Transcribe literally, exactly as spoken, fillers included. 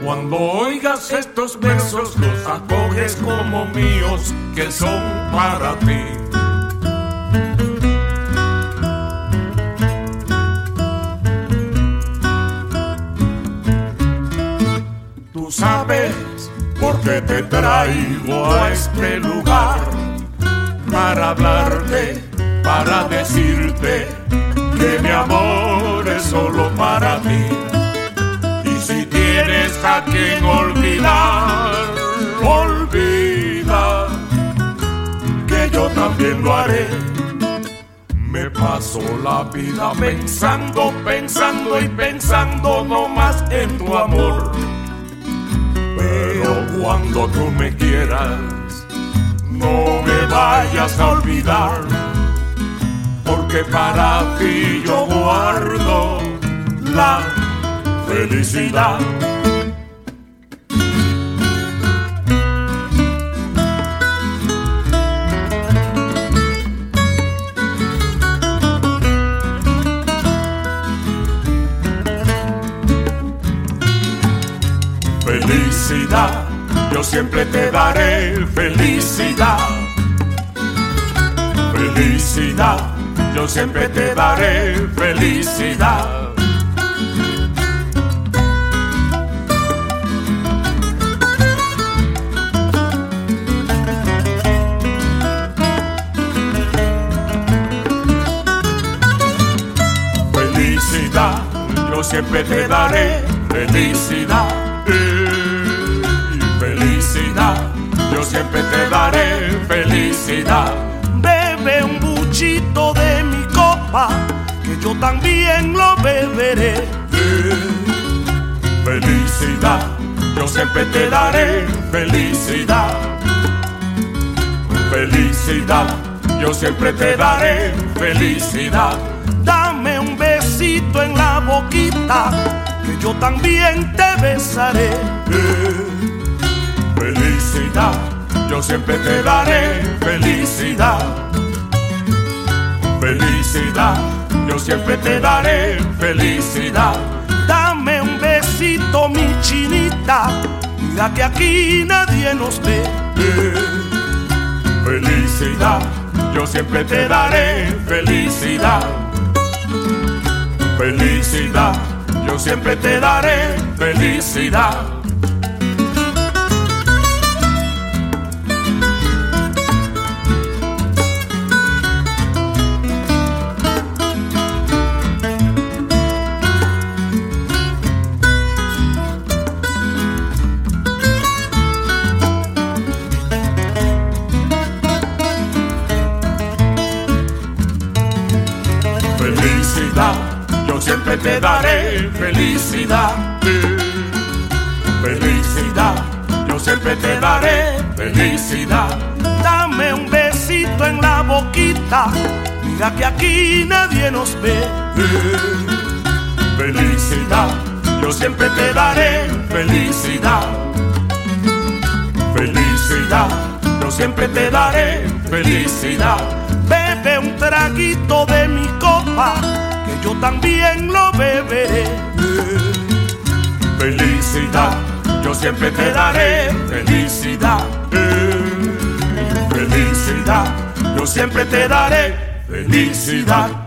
Cuando oigas estos versos, los acoges como míos, que son para ti. Tú sabes por qué te traigo a este lugar, para hablarte, para decirte que mi amor es solo para ti. Y si tienes a quien olvidar, olvida, que yo también lo haré. Me paso la vida pensando, pensando y pensando no más en tu amor. Pero cuando tú me quieras, no me vayas a olvidar, porque para ti yo guardo la felicidad. Felicidad, yo siempre te daré felicidad. Felicidad, yo siempre te daré felicidad. Felicidad, yo siempre te daré felicidad. Felicidad, yo siempre te daré felicidad. Bebe un buchito de mi copa, que yo también lo beberé. Felicidad, yo siempre te daré felicidad. Felicidad, yo siempre te daré felicidad. Dame un besito en la boquita, que yo también te besaré. Felicidad, yo siempre te daré felicidad. Felicidad, yo siempre te daré felicidad. Dame un besito, mi chinita, mira que aquí nadie nos ve. Felicidad, yo siempre te daré felicidad. Felicidad, yo siempre te daré felicidad. Felicidad, yo siempre te daré felicidad. Felicidad, yo siempre te daré felicidad. Dame un besito en la boquita, mira que aquí nadie nos ve. Felicidad, yo siempre te daré felicidad. Felicidad, yo siempre te daré felicidad. Bebe un traguito de mi copa, que yo también lo beberé. Felicidad, yo siempre te daré felicidad. Felicidad, yo siempre te daré felicidad.